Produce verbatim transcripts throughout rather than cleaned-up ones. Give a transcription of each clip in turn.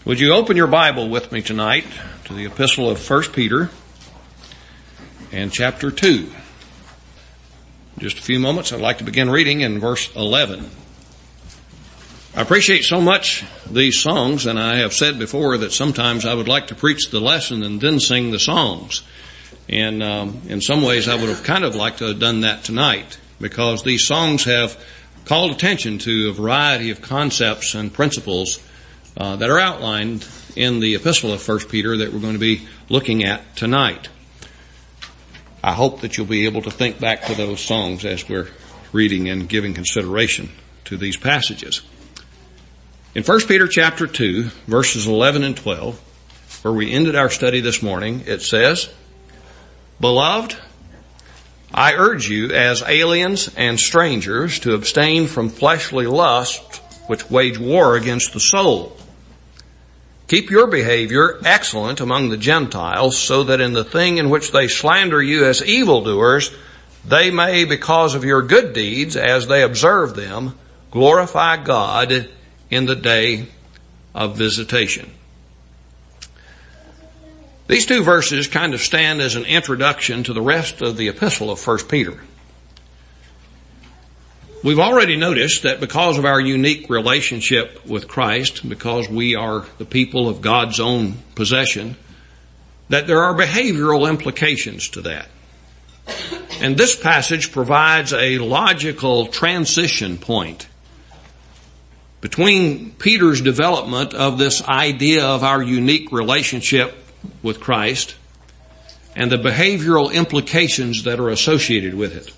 Would you open your Bible with me tonight to the epistle of First Peter and chapter two. In just a few moments, I'd like to begin reading in verse eleven. I appreciate so much these songs, and I have said before that sometimes I would like to preach the lesson and then sing the songs. And um, in some ways, I would have kind of liked to have done that tonight, because these songs have called attention to a variety of concepts and principles uh, that are outlined in the epistle of First Peter that we're going to be looking at tonight. I hope that you'll be able to think back to those songs as we're reading and giving consideration to these passages. In First Peter chapter two, verses eleven and twelve, where we ended our study this morning, it says, "Beloved, I urge you as aliens and strangers to abstain from fleshly lusts which wage war against the soul. Keep your behavior excellent among the Gentiles, so that in the thing in which they slander you as evildoers, they may, because of your good deeds, as they observe them, glorify God in the day of visitation." These two verses kind of stand as an introduction to the rest of the epistle of First Peter. We've already noticed that because of our unique relationship with Christ, because we are the people of God's own possession, that there are behavioral implications to that. And this passage provides a logical transition point between Peter's development of this idea of our unique relationship with Christ and the behavioral implications that are associated with it.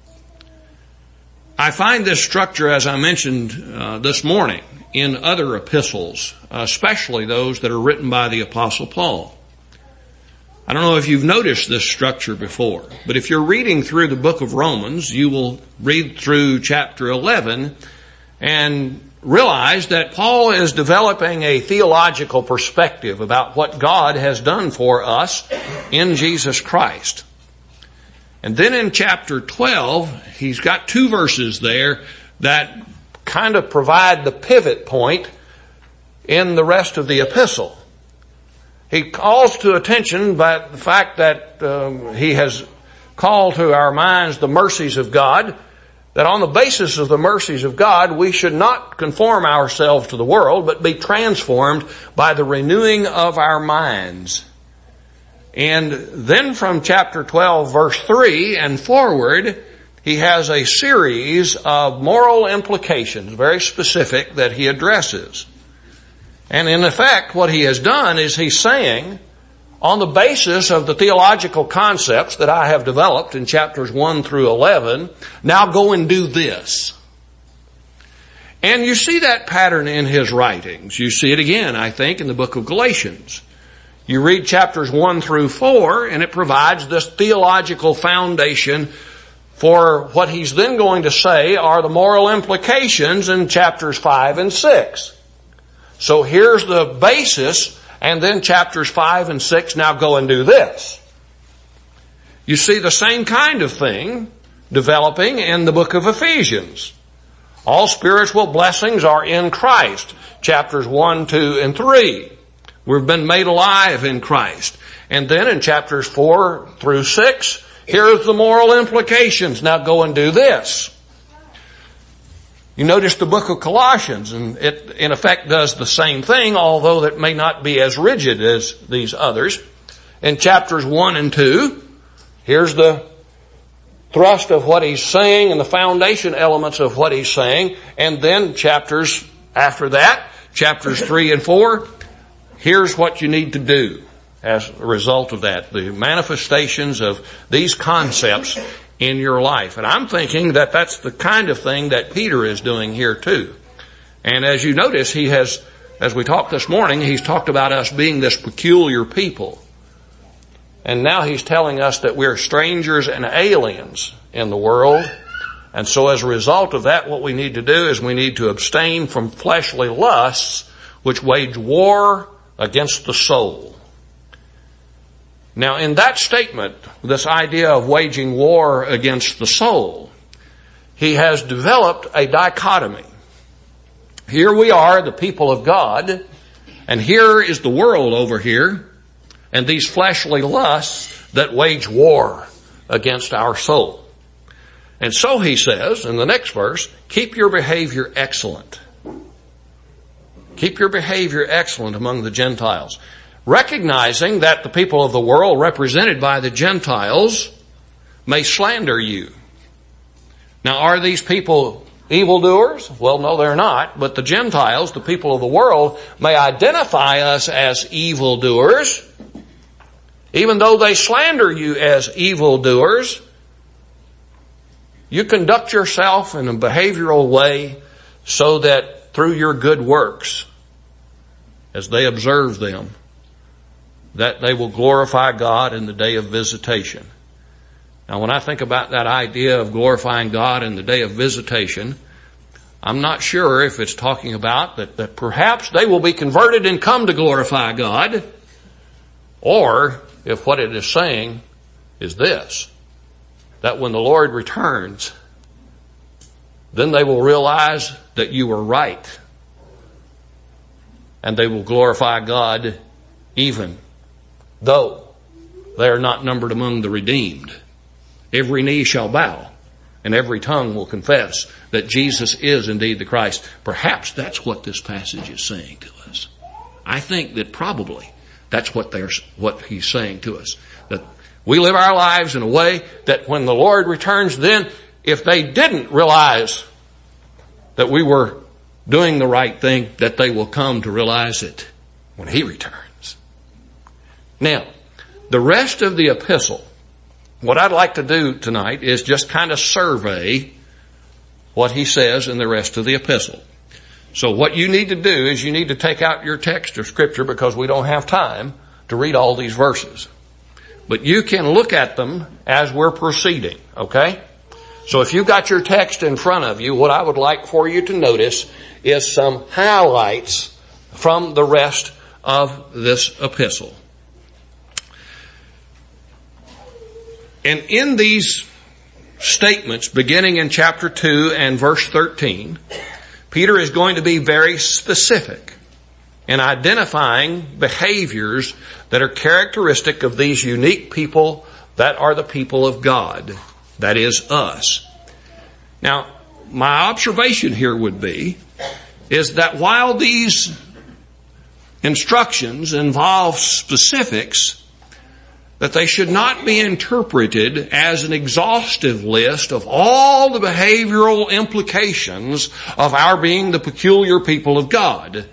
I find this structure, as I mentioned uh, this morning, in other epistles, especially those that are written by the Apostle Paul. I don't know if you've noticed this structure before, but if you're reading through the book of Romans, you will read through chapter eleven and realize that Paul is developing a theological perspective about what God has done for us in Jesus Christ. And then in chapter twelve, he's got two verses there that kind of provide the pivot point in the rest of the epistle. He calls to attention by the fact that um, he has called to our minds the mercies of God, that on the basis of the mercies of God, we should not conform ourselves to the world, but be transformed by the renewing of our minds. And then from chapter twelve, verse three and forward, he has a series of moral implications, very specific, that he addresses. And in effect, what he has done is he's saying, on the basis of the theological concepts that I have developed in chapters one through eleven, now go and do this. And you see that pattern in his writings. You see it again, I think, in the book of Galatians. You read chapters one through four, and it provides this theological foundation for what he's then going to say are the moral implications in chapters five and six. So here's the basis, and then chapters five and six, now go and do this. You see the same kind of thing developing in the book of Ephesians. All spiritual blessings are in Christ, chapters one, two, and three. We've been made alive in Christ. And then in chapters four through six, here's the moral implications. Now go and do this. You notice the book of Colossians, and it in effect does the same thing, although that may not be as rigid as these others. In chapters one and two, here's the thrust of what he's saying and the foundation elements of what he's saying. And then chapters after that, chapters three and four, here's what you need to do as a result of that, the manifestations of these concepts in your life. And I'm thinking that that's the kind of thing that Peter is doing here too. And as you notice, he has, as we talked this morning, he's talked about us being this peculiar people. And now he's telling us that we're strangers and aliens in the world. And so as a result of that, what we need to do is we need to abstain from fleshly lusts which wage war against the soul. Now, in that statement, this idea of waging war against the soul, he has developed a dichotomy. Here we are, the people of God, And here is the world over here, and these fleshly lusts that wage war against our soul. And so he says in the next verse, keep your behavior excellent. Keep your behavior excellent among the Gentiles. Recognizing that the people of the world represented by the Gentiles may slander you. Now, are these people evildoers? Well, no, they're not. But the Gentiles, the people of the world, may identify us as evildoers. Even though they slander you as evildoers, you conduct yourself in a behavioral way so that through your good works, as they observe them, that they will glorify God in the day of visitation. Now, when I think about that idea of glorifying God in the day of visitation, I'm not sure if it's talking about that, that perhaps they will be converted and come to glorify God, or if what it is saying is this, that when the Lord returns, then they will realize that you were right, and they will glorify God even though they are not numbered among the redeemed. Every knee shall bow, and every tongue will confess that Jesus is indeed the Christ. Perhaps that's what this passage is saying to us. I think that probably that's what there's, what he's saying to us. That we live our lives in a way that when the Lord returns, then if they didn't realize that we were doing the right thing, that they will come to realize it when he returns. Now, the rest of the epistle, what I'd like to do tonight is just kind of survey what he says in the rest of the epistle. So what you need to do is you need to take out your text of Scripture, because we don't have time to read all these verses. But you can look at them as we're proceeding, okay? So if you've got your text in front of you, what I would like for you to notice is some highlights from the rest of this epistle. And in these statements, beginning in chapter two and verse thirteen, Peter is going to be very specific in identifying behaviors that are characteristic of these unique people that are the people of God. That is us. Now, my observation here would be, is that while these instructions involve specifics, that they should not be interpreted as an exhaustive list of all the behavioral implications of our being the peculiar people of God.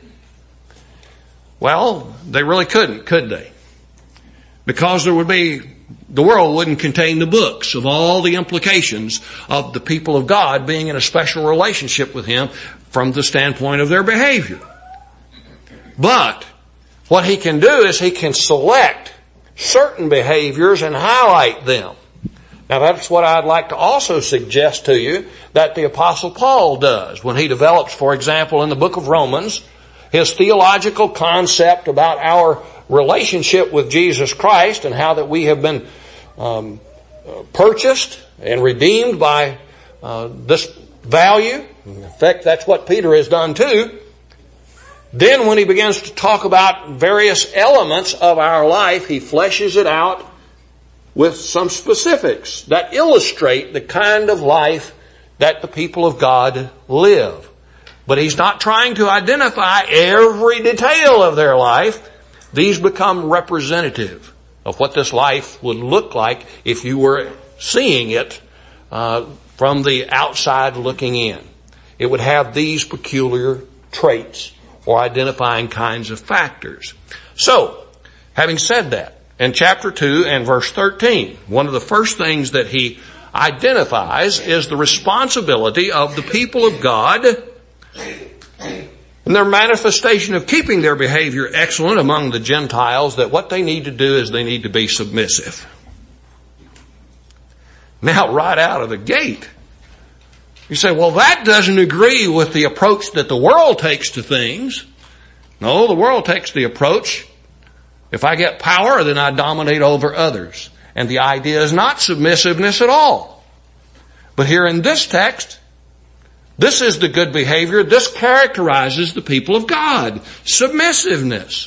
Well, they really couldn't, could they? Because there would be, the world wouldn't contain the books of all the implications of the people of God being in a special relationship with Him from the standpoint of their behavior. But what He can do is He can select certain behaviors and highlight them. Now that's what I'd like to also suggest to you that the Apostle Paul does when he develops, for example, in the book of Romans, his theological concept about our relationship with Jesus Christ and how that we have been um, purchased and redeemed by uh, this value. In fact, that's what Peter has done too. Then when he begins to talk about various elements of our life, he fleshes it out with some specifics that illustrate the kind of life that the people of God live. But he's not trying to identify every detail of their life. These become representative of what this life would look like if you were seeing it uh, from the outside looking in. It would have these peculiar traits or identifying kinds of factors. So, having said that, in chapter two and verse thirteen, one of the first things that he identifies is the responsibility of the people of God and their manifestation of keeping their behavior excellent among the Gentiles, that what they need to do is they need to be submissive. Now, right out of the gate, you say, well, that doesn't agree with the approach that the world takes to things. No, the world takes the approach, if I get power, then I dominate over others. And the idea is not submissiveness at all. But here in this text, This is the good behavior. This characterizes the people of God. Submissiveness.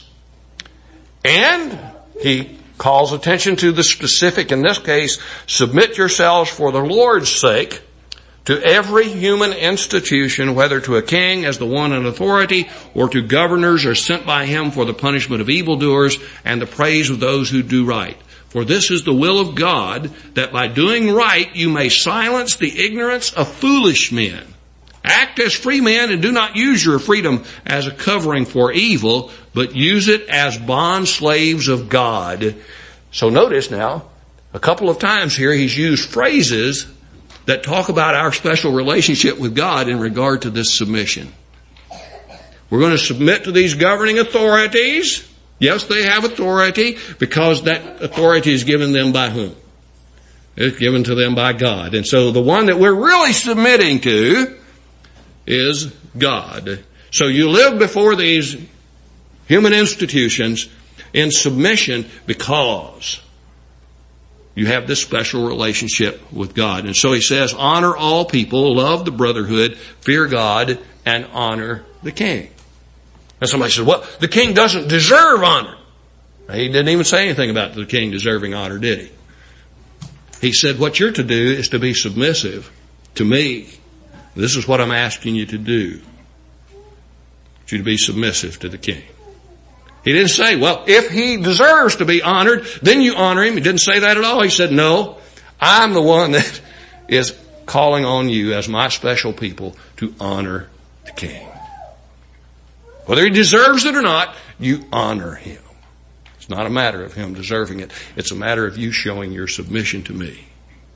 And he calls attention to the specific, in this case, submit yourselves for the Lord's sake to every human institution, whether to a king as the one in authority, or to governors or sent by him for the punishment of evildoers and the praise of those who do right. For this is the will of God, that by doing right you may silence the ignorance of foolish men. Act as free men and do not use your freedom as a covering for evil, but use it as bond slaves of God. So notice now, a couple of times here he's used phrases that talk about our special relationship with God in regard to this submission. We're going to submit to these governing authorities. Yes, they have authority, because that authority is given them by whom? It's given to them by God. And so the one that we're really submitting to is God. So you live before these human institutions in submission because you have this special relationship with God. And so he says, honor all people, love the brotherhood, fear God, and honor the king. And somebody says, well, the king doesn't deserve honor. He didn't even say anything about the king deserving honor, did he? He said, what you're to do is to be submissive to me. This is what I'm asking you to do. I want you to be submissive to the king. He didn't say, well, if he deserves to be honored, then you honor him. He didn't say that at all. He said, no, I'm the one that is calling on you as my special people to honor the king. Whether he deserves it or not, you honor him. It's not a matter of him deserving it. It's a matter of you showing your submission to me.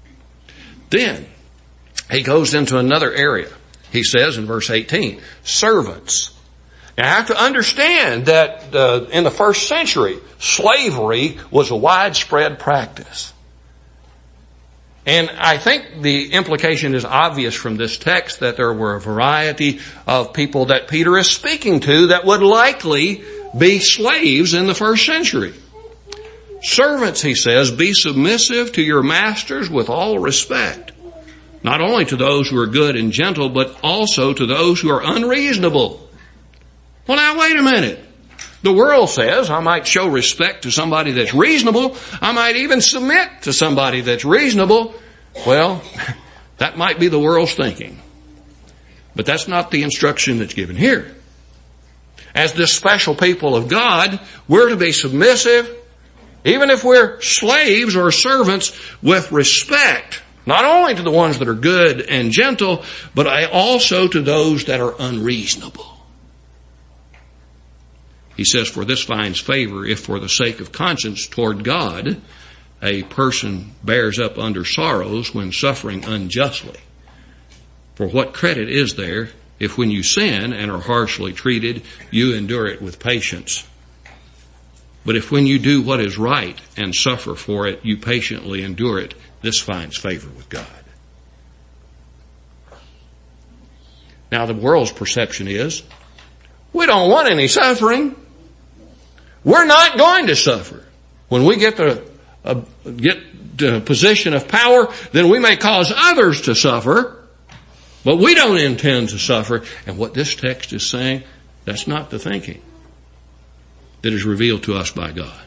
Then he goes into another area. He says in verse eighteen, servants. Now I have to understand that uh, in the first century, slavery was a widespread practice. And I think the implication is obvious from this text that there were a variety of people that Peter is speaking to that would likely be slaves in the first century. Servants, he says, be submissive to your masters with all respect. Not only to those who are good and gentle, but also to those who are unreasonable. Well, now wait a minute. The world says I might show respect to somebody that's reasonable. I might even submit to somebody that's reasonable. Well, that might be the world's thinking. But that's not the instruction that's given here. As this special people of God, we're to be submissive, even if we're slaves or servants, with respect. Not only to the ones that are good and gentle, but also to those that are unreasonable. He says, for this finds favor if for the sake of conscience toward God, a person bears up under sorrows when suffering unjustly. For what credit is there if when you sin and are harshly treated, you endure it with patience? But if when you do what is right and suffer for it, you patiently endure it, this finds favor with God. Now the world's perception is, we don't want any suffering. We're not going to suffer. When we get to a, get to a position of power, then we may cause others to suffer, but we don't intend to suffer. And what this text is saying, that's not the thinking that is revealed to us by God.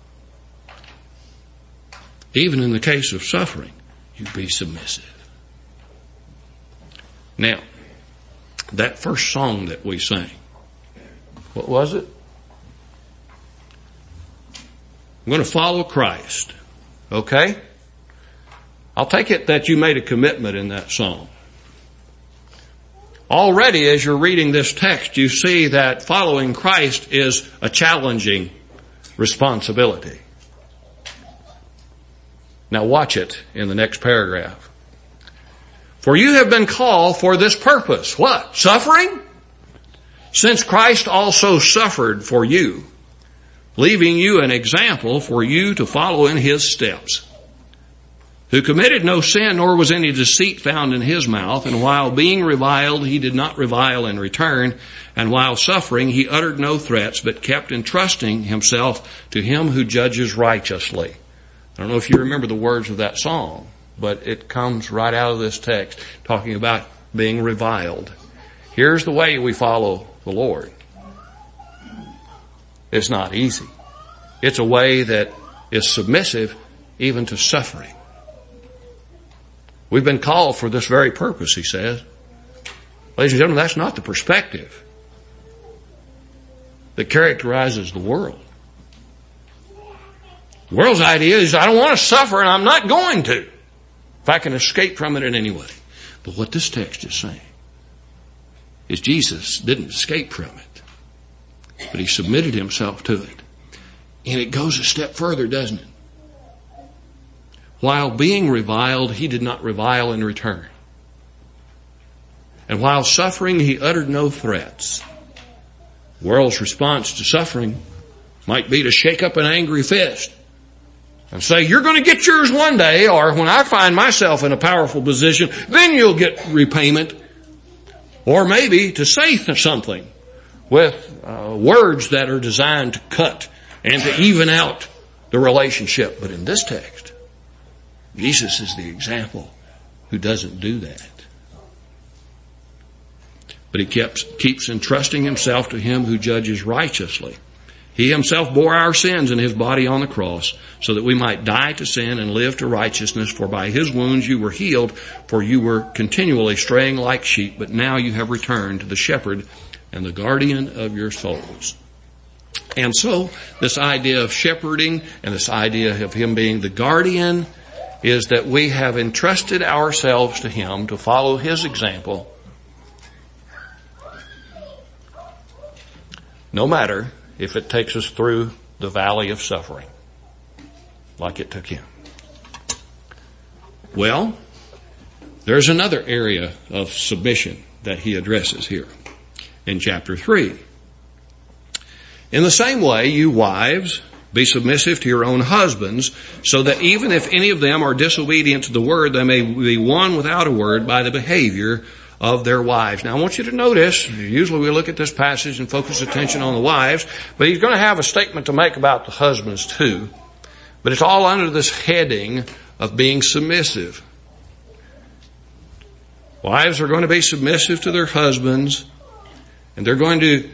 Even in the case of suffering, you be submissive. Now, that first song that we sang, what was it? I'm going to follow Christ. Okay? I'll take it that you made a commitment in that song. Already, as you're reading this text, you see that following Christ is a challenging responsibility. Now watch it in the next paragraph. For you have been called for this purpose. What? Suffering? Since Christ also suffered for you, leaving you an example for you to follow in his steps, who committed no sin, nor was any deceit found in his mouth, and while being reviled, he did not revile in return, and while suffering, he uttered no threats, but kept entrusting himself to him who judges righteously. I don't know if you remember the words of that song, but it comes right out of this text, talking about being reviled. Here's the way we follow the Lord. It's not easy. It's a way that is submissive even to suffering. We've been called for this very purpose, he says. Ladies and gentlemen, that's not the perspective that characterizes the world. The world's idea is I don't want to suffer and I'm not going to if I can escape from it in any way. But what this text is saying is Jesus didn't escape from it, but he submitted himself to it. And it goes a step further, doesn't it? While being reviled, he did not revile in return. And while suffering, he uttered no threats. The world's response to suffering might be to shake up an angry fist and say, you're going to get yours one day, or when I find myself in a powerful position, then you'll get repayment. Or maybe to say something with uh, words that are designed to cut and to even out the relationship. But in this text, Jesus is the example who doesn't do that. But he keeps, keeps entrusting himself to him who judges righteously. He himself bore our sins in his body on the cross so that we might die to sin and live to righteousness. For by his wounds you were healed, for you were continually straying like sheep, but now you have returned to the shepherd and the guardian of your souls. And so this idea of shepherding and this idea of him being the guardian is that we have entrusted ourselves to him to follow his example, no matter if it takes us through the valley of suffering, like it took him. Well, there's another area of submission that he addresses here in chapter three. In the same way, you wives, be submissive to your own husbands, so that even if any of them are disobedient to the word, they may be won without a word by the behavior of their wives. Now I want you to notice, usually we look at this passage and focus attention on the wives, but he's going to have a statement to make about the husbands too. But it's all under this heading of being submissive. Wives are going to be submissive to their husbands, and they're going to,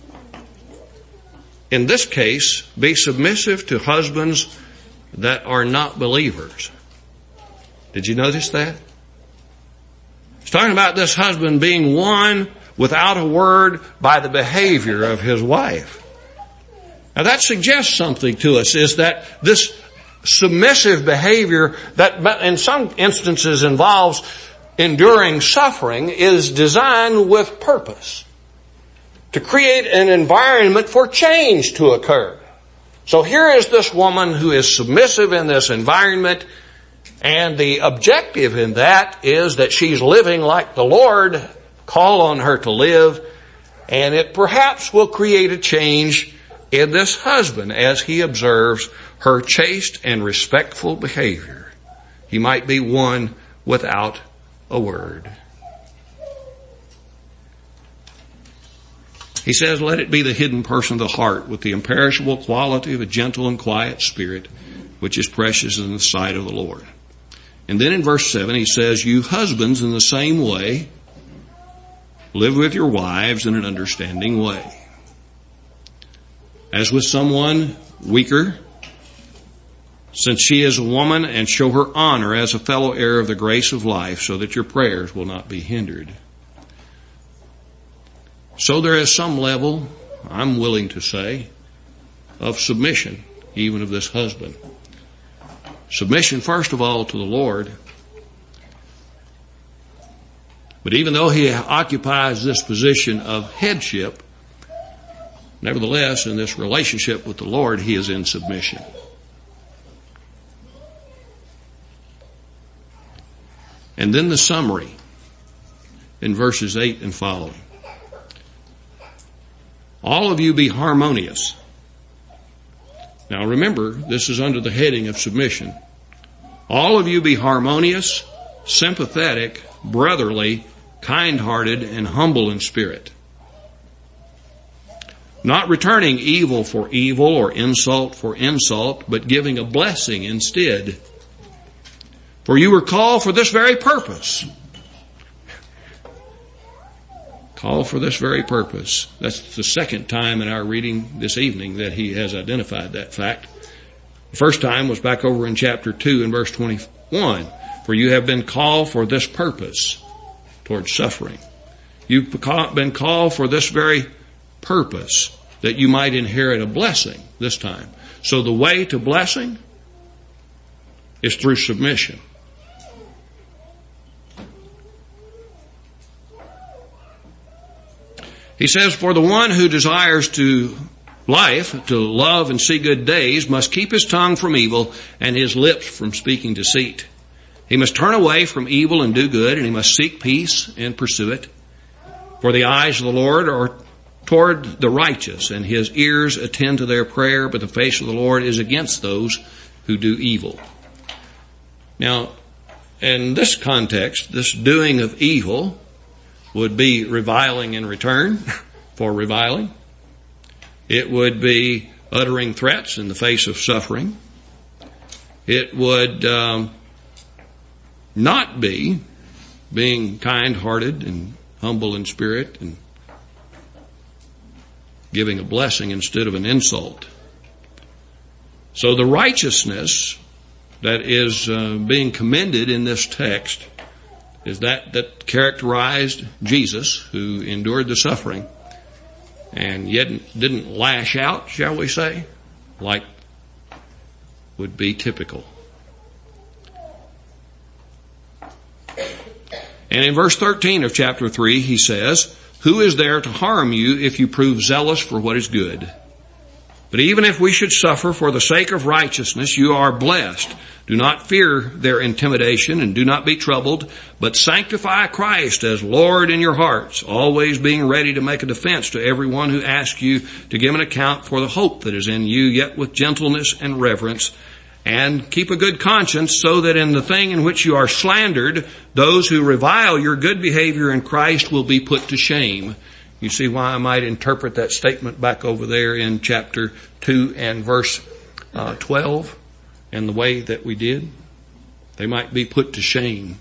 in this case, be submissive to husbands that are not believers. Did you notice that? It's talking about this husband being won without a word by the behavior of his wife. Now that suggests something to us, is that this submissive behavior that in some instances involves enduring suffering is designed with purpose, to create an environment for change to occur. So here is this woman who is submissive in this environment, and the objective in that is that she's living like the Lord called on her to live, and it perhaps will create a change in this husband as he observes her chaste and respectful behavior. He might be won without a word. He says, let it be the hidden person of the heart with the imperishable quality of a gentle and quiet spirit, which is precious in the sight of the Lord. And then in verse seven, he says, you husbands in the same way, live with your wives in an understanding way. As with someone weaker, since she is a woman, and show her honor as a fellow heir of the grace of life, so that your prayers will not be hindered. So there is some level, I'm willing to say, of submission, even of this husband. Submission, first of all, to the Lord. But even though he occupies this position of headship, nevertheless, in this relationship with the Lord, he is in submission. And then the summary in verses eight and following. All of you be harmonious. Now remember, this is under the heading of submission. All of you be harmonious, sympathetic, brotherly, kind-hearted, and humble in spirit. Not returning evil for evil or insult for insult, but giving a blessing instead. For you were called for this very purpose. Called for this very purpose. That's the second time in our reading this evening that he has identified that fact. The first time was back over in chapter two and verse twenty-one. For you have been called for this purpose, towards suffering. You've been called for this very purpose, that you might inherit a blessing this time. So the way to blessing is through submission. He says, for the one who desires to life, to love and see good days, must keep his tongue from evil and his lips from speaking deceit. He must turn away from evil and do good, and he must seek peace and pursue it. For the eyes of the Lord are toward the righteous, and his ears attend to their prayer, but the face of the Lord is against those who do evil. Now, in this context, this doing of evil would be reviling in return for reviling. It would be uttering threats in the face of suffering. It would um, not be being kind-hearted and humble in spirit and giving a blessing instead of an insult. So the righteousness that is uh, being commended in this text is that that characterized Jesus, who endured the suffering and yet didn't lash out, shall we say, like would be typical. And in verse thirteen of chapter three, he says, who is there to harm you if you prove zealous for what is good? But even if we should suffer for the sake of righteousness, you are blessed. Do not fear their intimidation and do not be troubled, but sanctify Christ as Lord in your hearts, always being ready to make a defense to everyone who asks you to give an account for the hope that is in you, yet with gentleness and reverence. And keep a good conscience, so that in the thing in which you are slandered, those who revile your good behavior in Christ will be put to shame. You see why I might interpret that statement back over there in chapter two and verse uh, twelve, and the way that we did. They might be put to shame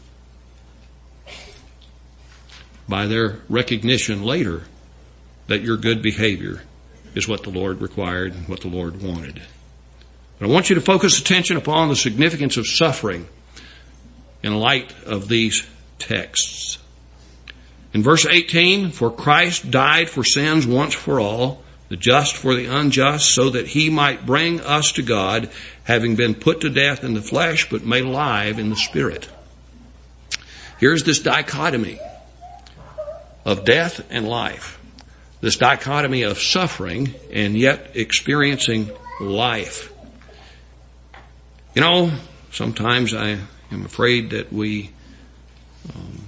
by their recognition later that your good behavior is what the Lord required and what the Lord wanted. But I want you to focus attention upon the significance of suffering in light of these texts. In verse eighteen, for Christ died for sins once for all, the just for the unjust, so that he might bring us to God, having been put to death in the flesh, but made alive in the spirit. Here's this dichotomy of death and life. This dichotomy of suffering and yet experiencing life. You know, sometimes I am afraid that we um,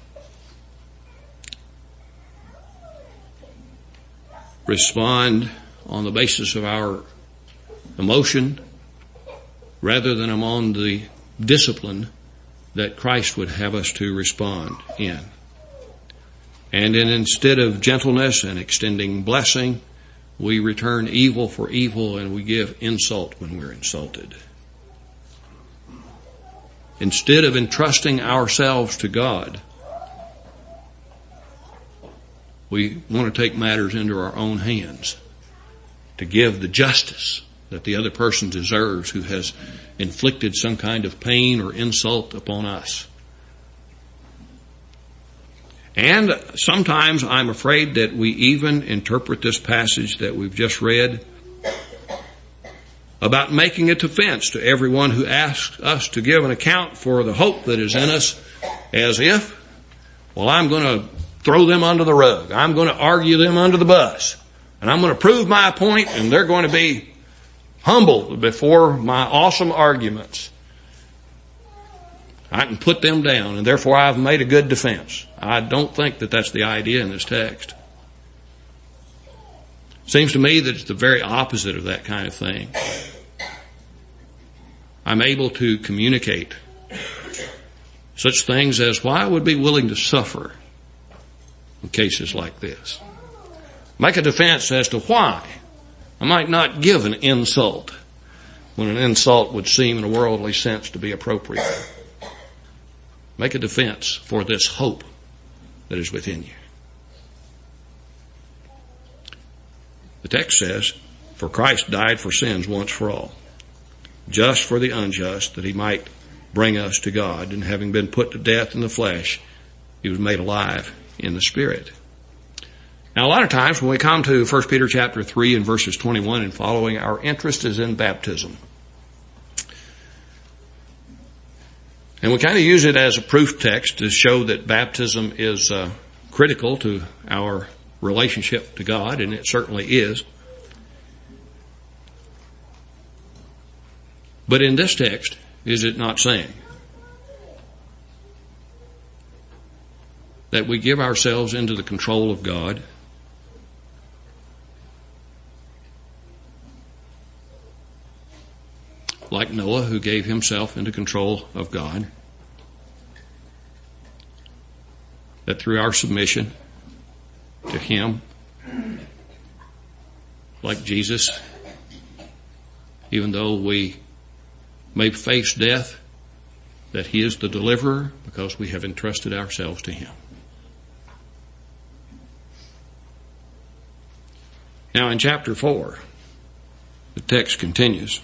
respond on the basis of our emotion rather than on the discipline that Christ would have us to respond in. And then instead of gentleness and extending blessing, we return evil for evil and we give insult when we're insulted. Instead of entrusting ourselves to God, we want to take matters into our own hands to give the justice that the other person deserves who has inflicted some kind of pain or insult upon us. And sometimes I'm afraid that we even interpret this passage that we've just read about making a defense to everyone who asks us to give an account for the hope that is in us as if, well, I'm going to throw them under the rug. I'm going to argue them under the bus. And I'm going to prove my point, and they're going to be humbled before my awesome arguments. I can put them down, and therefore I've made a good defense. I don't think that that's the idea in this text. It seems to me that it's the very opposite of that kind of thing. I'm able to communicate such things as why I would be willing to suffer in cases like this. Make a defense as to why I might not give an insult when an insult would seem in a worldly sense to be appropriate. Make a defense for this hope that is within you. The text says, for Christ died for sins once for all, just for the unjust, that he might bring us to God. And having been put to death in the flesh, he was made alive in the Spirit. Now, a lot of times when we come to First Peter chapter three and verses twenty-one and following, our interest is in baptism. And we kind of use it as a proof text to show that baptism is uh, critical to our relationship to God, and it certainly is. But in this text, is it not saying that we give ourselves into the control of God? Like Noah, who gave himself into control of God. That through our submission to him, like Jesus, even though we may face death, that he is the deliverer because we have entrusted ourselves to him. Now in chapter four, the text continues.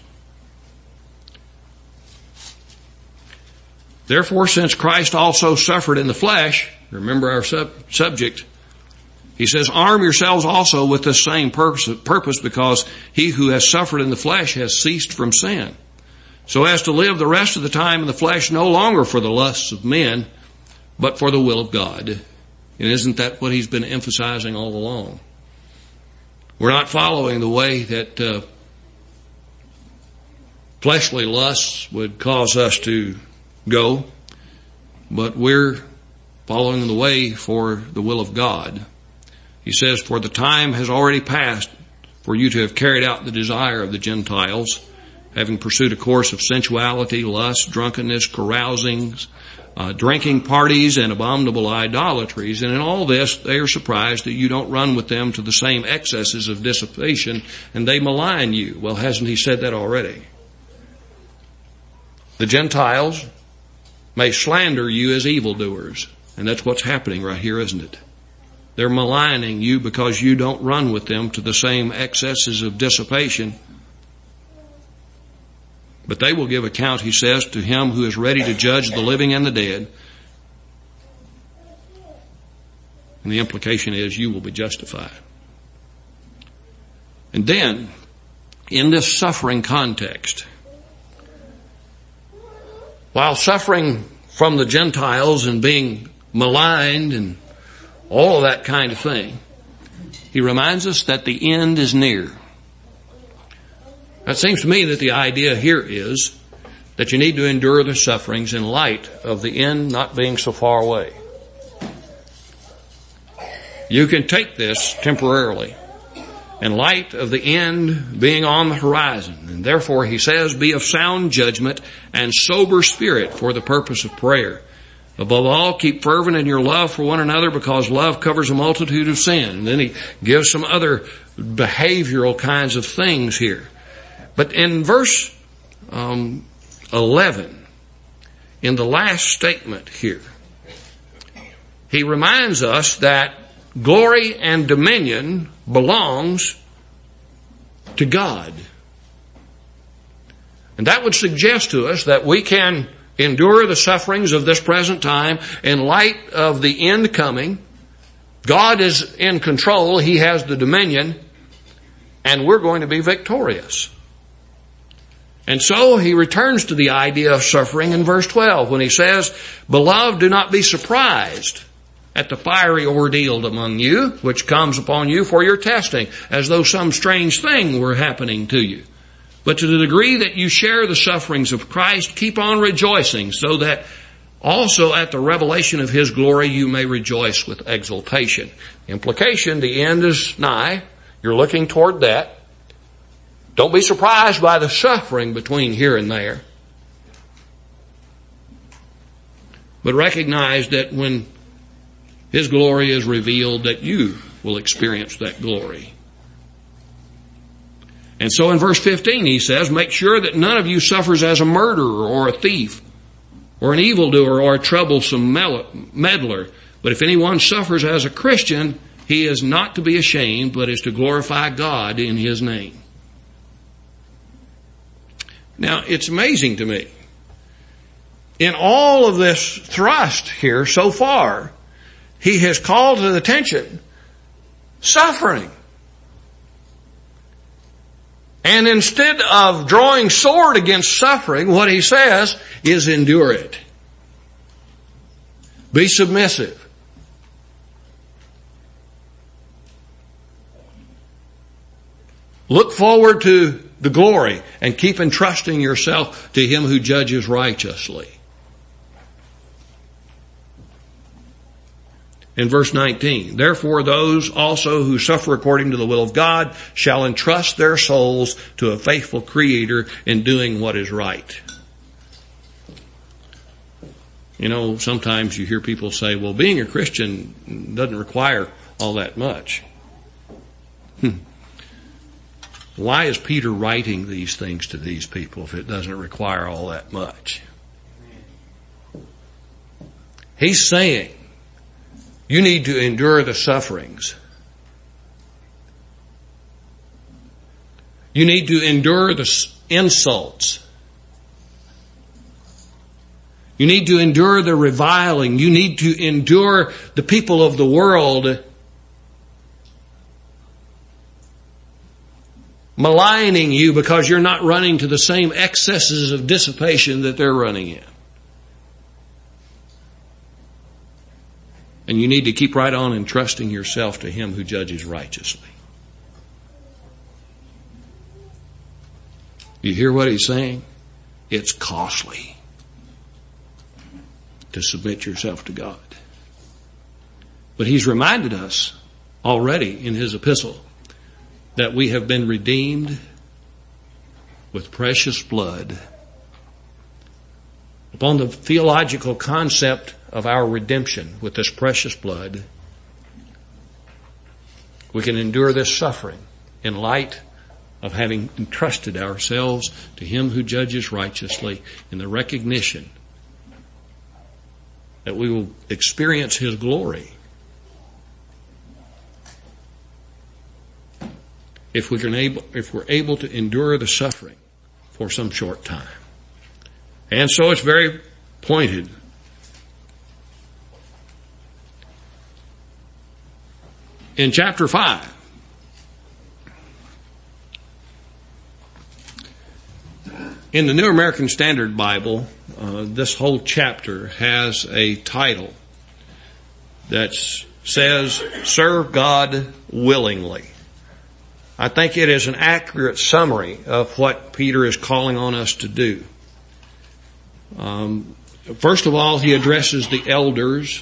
Therefore, since Christ also suffered in the flesh, remember our sub- subject, he says, arm yourselves also with this same purpose, because he who has suffered in the flesh has ceased from sin, so as to live the rest of the time in the flesh no longer for the lusts of men, but for the will of God. And isn't that what he's been emphasizing all along? We're not following the way that uh, fleshly lusts would cause us to go, but we're following the way for the will of God. He says, for the time has already passed for you to have carried out the desire of the Gentiles, having pursued a course of sensuality, lust, drunkenness, carousings, uh, drinking parties, and abominable idolatries. And in all this, they are surprised that you don't run with them to the same excesses of dissipation, and they malign you. Well, hasn't he said that already? The Gentiles may slander you as evildoers. And that's what's happening right here, isn't it? They're maligning you because you don't run with them to the same excesses of dissipation. But they will give account, he says, to him who is ready to judge the living and the dead. And the implication is you will be justified. And then, in this suffering context, while suffering from the Gentiles and being maligned and all of that kind of thing, he reminds us that the end is near. It seems to me that the idea here is that you need to endure the sufferings in light of the end not being so far away. You can take this temporarily in light of the end being on the horizon. And therefore, he says, be of sound judgment and sober spirit for the purpose of prayer. Above all, keep fervent in your love for one another, because love covers a multitude of sin. And then he gives some other behavioral kinds of things here. But in verse um, eleven, in the last statement here, he reminds us that glory and dominion belongs to God. And that would suggest to us that we can endure the sufferings of this present time in light of the end coming. God is in control. He has the dominion, and we're going to be victorious. And so he returns to the idea of suffering in verse twelve when he says, beloved, do not be surprised at the fiery ordeal among you, which comes upon you for your testing, as though some strange thing were happening to you. But to the degree that you share the sufferings of Christ, keep on rejoicing, so that also at the revelation of his glory you may rejoice with exultation. Implication, the end is nigh. You're looking toward that. Don't be surprised by the suffering between here and there. But recognize that when his glory is revealed, that you will experience that glory. And so in verse fifteen he says, make sure that none of you suffers as a murderer or a thief or an evildoer or a troublesome meddler. But if anyone suffers as a Christian, he is not to be ashamed, but is to glorify God in his name. Now, it's amazing to me. In all of this thrust here so far, he has called to attention suffering. And instead of drawing sword against suffering, what he says is endure it. Be submissive. Look forward to the glory and keep entrusting yourself to him who judges righteously. In verse nineteen, therefore those also who suffer according to the will of God shall entrust their souls to a faithful Creator in doing what is right. You know, sometimes you hear people say, well, being a Christian doesn't require all that much. Hmm. Why is Peter writing these things to these people if it doesn't require all that much? He's saying, you need to endure the sufferings. You need to endure the insults. You need to endure the reviling. You need to endure the people of the world maligning you because you're not running to the same excesses of dissipation that they're running in. And you need to keep right on entrusting yourself to him who judges righteously. You hear what he's saying? It's costly to submit yourself to God. But he's reminded us already in his epistle that we have been redeemed with precious blood. Upon the theological concept of our redemption with this precious blood, we can endure this suffering in light of having entrusted ourselves to him who judges righteously, in the recognition that we will experience his glory if we can able, if we're able to endure the suffering for some short time. And so it's very pointed. In chapter five, in the New American Standard Bible, uh, this whole chapter has a title that says, Serve God Willingly. I think it is an accurate summary of what Peter is calling on us to do. Um, first of all, he addresses the elders.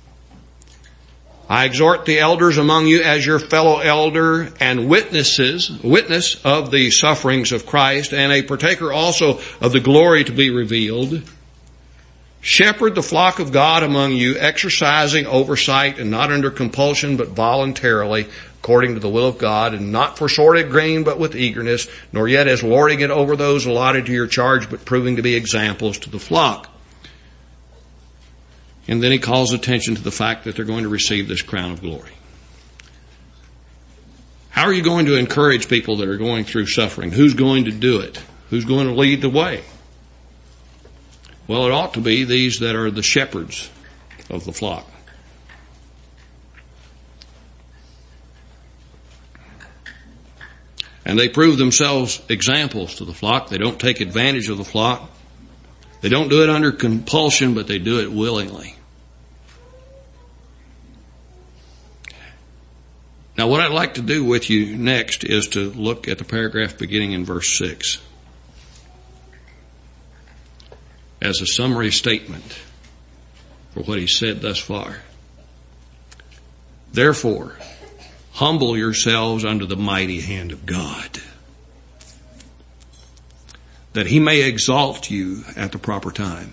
I exhort the elders among you as your fellow elder and witnesses, witness of the sufferings of Christ, and a partaker also of the glory to be revealed. Shepherd the flock of God among you, exercising oversight and not under compulsion, but voluntarily, according to the will of God, and not for sordid gain, but with eagerness, nor yet as lording it over those allotted to your charge, but proving to be examples to the flock. And then he calls attention to the fact that they're going to receive this crown of glory. How are you going to encourage people that are going through suffering? Who's going to do it? Who's going to lead the way? Well, it ought to be these that are the shepherds of the flock. And they prove themselves examples to the flock. They don't take advantage of the flock. They don't do it under compulsion, but they do it willingly. Now, what I'd like to do with you next is to look at the paragraph beginning in verse six as a summary statement for what he said thus far. Therefore, humble yourselves under the mighty hand of God, that he may exalt you at the proper time.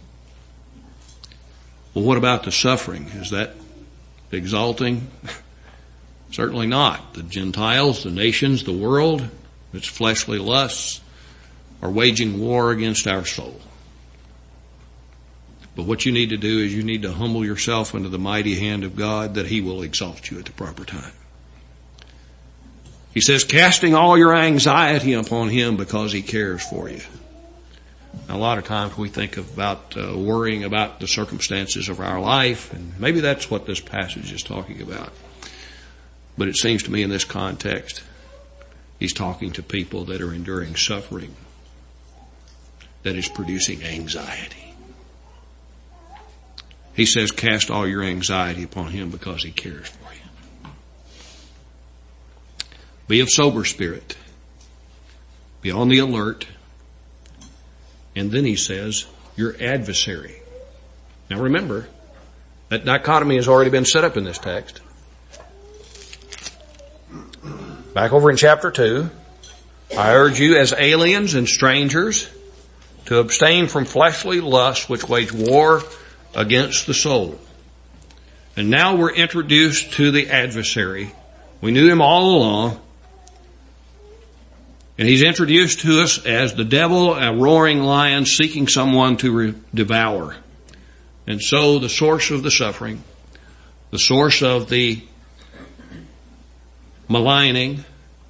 Well, what about the suffering? Is that exalting? Certainly not. The Gentiles, the nations, the world, its fleshly lusts are waging war against our soul. But what you need to do is you need to humble yourself under the mighty hand of God, that He will exalt you at the proper time. He says, casting all your anxiety upon Him because He cares for you. Now, a lot of times we think about uh, worrying about the circumstances of our life, and maybe that's what this passage is talking about. But it seems to me in this context, He's talking to people that are enduring suffering that is producing anxiety. He says, cast all your anxiety upon Him because He cares for you. Be of sober spirit. Be on the alert. And then He says, your adversary. Now remember, that dichotomy has already been set up in this text. Back over in chapter two, I urge you as aliens and strangers to abstain from fleshly lusts which wage war against the soul. And now we're introduced to the adversary. We knew him all along. And he's introduced to us as the devil, a roaring lion seeking someone to re- devour. And so the source of the suffering, the source of the maligning,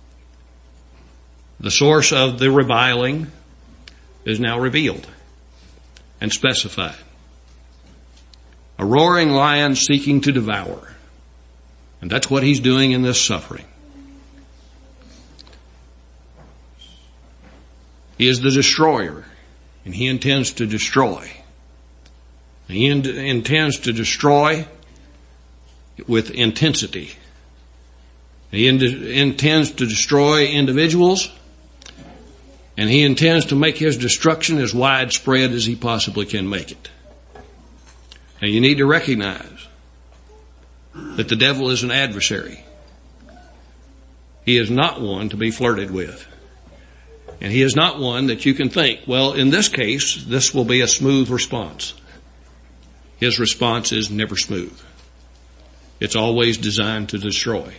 the source of the reviling is now revealed and specified. A roaring lion seeking to devour. And that's what he's doing in this suffering. He is the destroyer, and he intends to destroy. He in- intends to destroy with intensity. He in- intends to destroy individuals, and he intends to make his destruction as widespread as he possibly can make it. And you need to recognize that the devil is an adversary. He is not one to be flirted with. And he is not one that you can think, well, in this case, this will be a smooth response. His response is never smooth. It's always designed to destroy.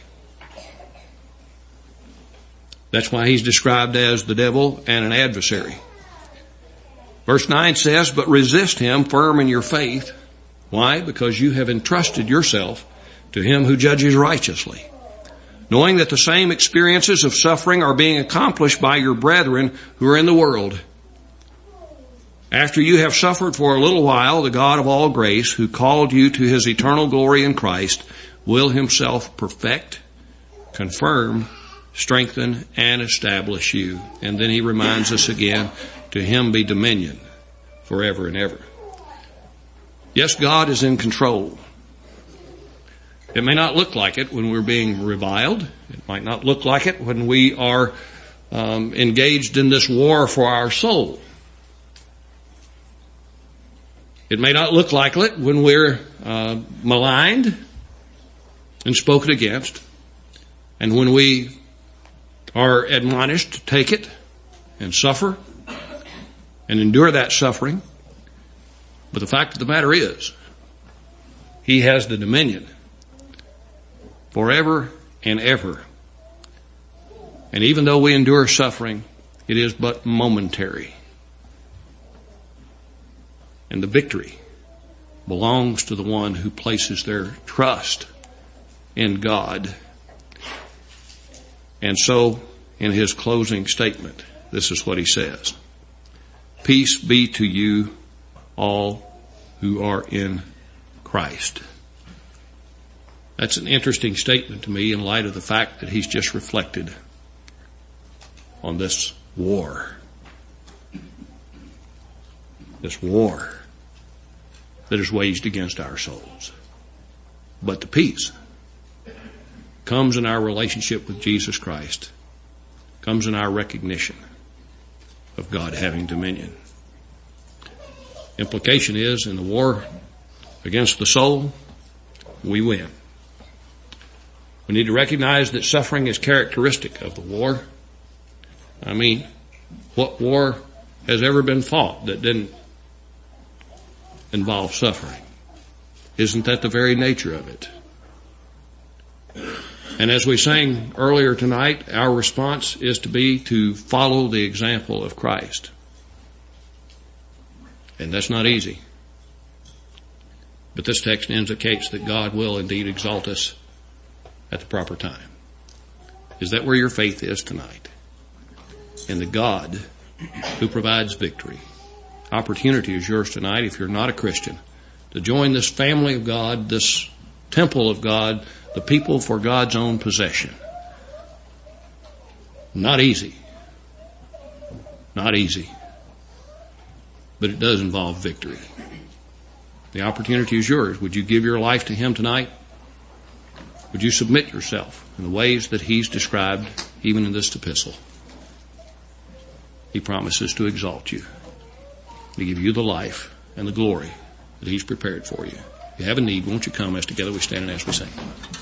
That's why he's described as the devil and an adversary. Verse nine says, but resist him firm in your faith. Why? Because you have entrusted yourself to Him who judges righteously, knowing that the same experiences of suffering are being accomplished by your brethren who are in the world. After you have suffered for a little while, the God of all grace, who called you to His eternal glory in Christ, will Himself perfect, confirm, strengthen, and establish you. And then he reminds us again, to Him be dominion forever and ever. Yes, God is in control. It may not look like it when we're being reviled. It might not look like it when we are um, engaged in this war for our soul. It may not look like it when we're uh, maligned and spoken against, and when we are admonished to take it and suffer and endure that suffering. But the fact of the matter is, He has the dominion forever and ever. And even though we endure suffering, it is but momentary. And the victory belongs to the one who places their trust in God. And so, in his closing statement, this is what he says. Peace be to you all who are in Christ. That's an interesting statement to me in light of the fact that he's just reflected on this war. This war that is waged against our souls. But the peace comes in our relationship with Jesus Christ, comes in our recognition of God having dominion. Implication is, in the war against the soul, we win. We need to recognize that suffering is characteristic of the war. I mean, what war has ever been fought that didn't involve suffering? Isn't that the very nature of it? And as we sang earlier tonight, our response is to be to follow the example of Christ. And that's not easy. But this text indicates that God will indeed exalt us at the proper time. Is that where your faith is tonight? In the God who provides victory. Opportunity is yours tonight, if you're not a Christian, to join this family of God, this temple of God, the people for God's own possession. Not easy. Not easy. But it does involve victory. The opportunity is yours. Would you give your life to Him tonight? Would you submit yourself in the ways that He's described even in this epistle? He promises to exalt you, to give you the life and the glory that He's prepared for you. If you have a need, won't you come as together we stand and as we sing?